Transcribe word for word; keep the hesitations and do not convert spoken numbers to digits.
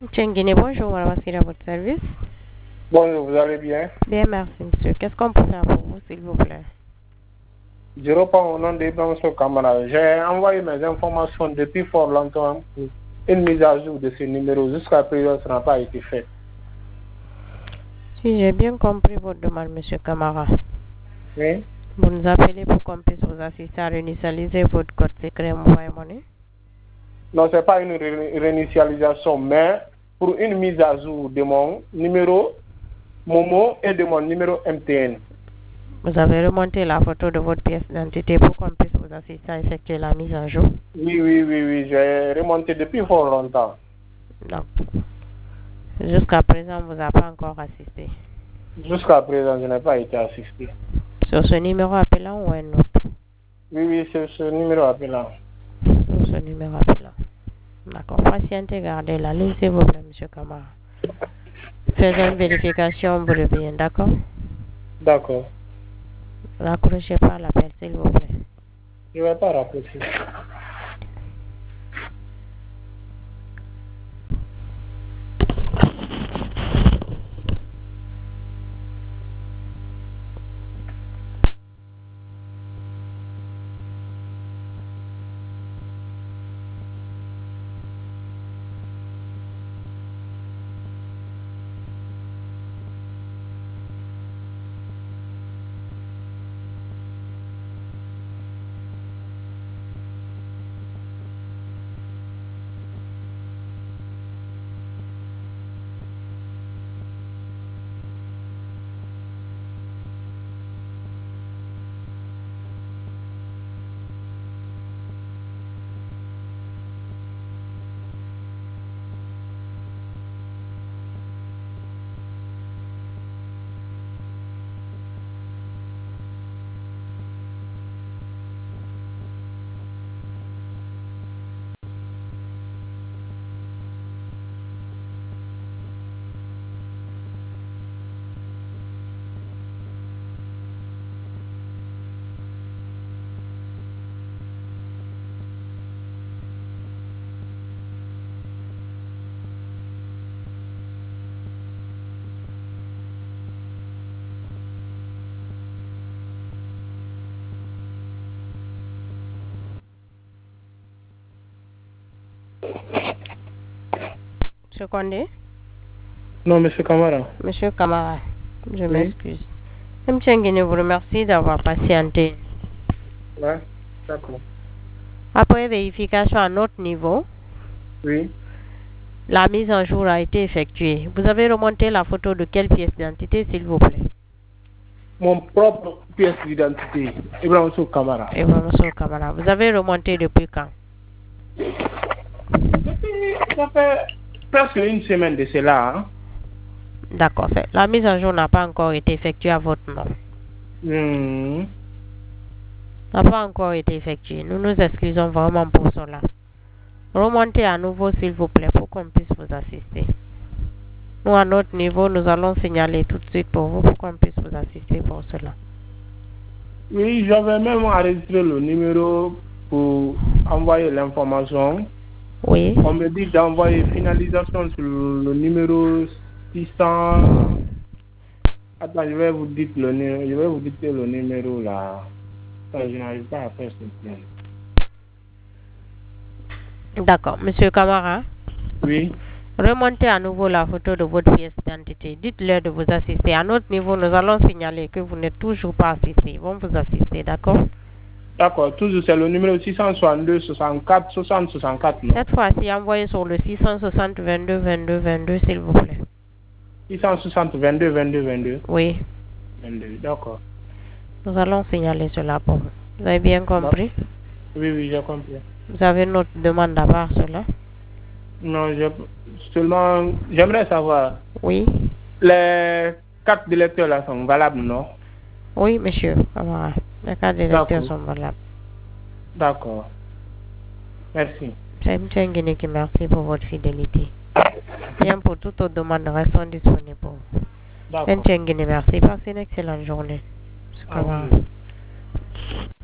Tchenguine, bonjour, madame, c'est à votre service. Bonjour, vous allez bien? Bien, merci, monsieur. Qu'est-ce qu'on peut faire pour vous, s'il vous plaît? Je reprends au nom d'Ibrahim Camara. J'ai envoyé mes informations depuis fort longtemps pour une mise à jour de ce numéro. Jusqu'à présent, ça n'a pas été fait. Si j'ai bien compris votre demande, monsieur Camara. Oui. Vous nous appelez pour qu'on puisse vous assister à réinitialiser votre code secret Mobile Money? Non, ce n'est pas une ré réinitialisation, mais pour une mise à jour de mon numéro Momo et de mon numéro M T N. Vous avez remonté la photo de votre pièce d'identité pour qu'on puisse vous assister à effectuer la mise à jour? Oui, oui, oui, oui. J'ai remonté depuis fort longtemps. Non. Jusqu'à présent, on ne vous a pas encore assisté. Jusqu'à présent, je n'ai pas été assisté. Sur ce numéro appelant ou un autre? Oui, oui, c'est ce numéro appelant. Sur ce numéro appelant. D'accord. Patientez, gardez la ligne, s'il vous plaît, monsieur Camara. Faisons une vérification pour le bien, d'accord? D'accord. Raccrochez pas l'appel, s'il vous plaît. Je ne vais pas raccrocher. Monsieur Condé? Non, monsieur Camara. Monsieur Camara, je Oui. m'excuse. M. Tchenguine vous remercie d'avoir patienté. Ouais, d'accord. Après vérification à notre niveau, Oui. la mise en jour a été effectuée. Vous avez remonté la photo de quelle pièce d'identité, s'il vous plaît? Mon propre pièce d'identité, Ibrahim Sow Camara. Ibrahim Sow Camara. Vous avez remonté depuis quand? Depuis, ça fait presque une semaine de cela. Hein? D'accord. La mise en jour n'a pas encore été effectuée à votre nom. Mmh. N'a pas encore été effectuée. Nous nous excusons vraiment pour cela. Remontez à nouveau, s'il vous plaît, pour qu'on puisse vous assister. Nous, à notre niveau, nous allons signaler tout de suite pour vous, pour qu'on puisse vous assister pour cela. Oui, j'avais même enregistré le numéro pour envoyer l'information. Oui. On me dit d'envoyer finalisation sur le numéro six cents. Attends, je vais vous dire le numéro, je vais vous dicter le numéro là. Enfin, je n'arrive pas à faire ce plan. D'accord. Monsieur Camara? Oui. Remontez à nouveau la photo de votre pièce d'identité. Dites-leur de vous assister. À notre niveau, nous allons signaler que vous n'êtes toujours pas assisté. Ils vont vous assister, d'accord? D'accord. Toujours, c'est le numéro six cent soixante-deux, soixante-quatre, soixante, soixante-quatre. Non? Cette fois-ci, envoyez sur le six cent soixante, vingt-deux, vingt-deux, vingt-deux, s'il vous plaît. six cent soixante, vingt-deux, vingt-deux, vingt-deux. Oui. vingt-deux, d'accord. Nous allons signaler cela pour vous. Vous avez bien compris? Oui, oui, j'ai compris. Vous avez notre demande à part cela? Non, je, seulement, j'aimerais savoir. Oui. Les cartes d'électeurs là sont valables, non? Oui, monsieur. Camara. Les cartes d'électeurs sont valables. D'accord. Merci. C'est M. Tchenguine qui merci pour votre fidélité. Bien, pour toute autre demande, restons disponibles pour vous. D'accord. M. Tchenguine, merci. Passez une excellente journée. Ah, oui.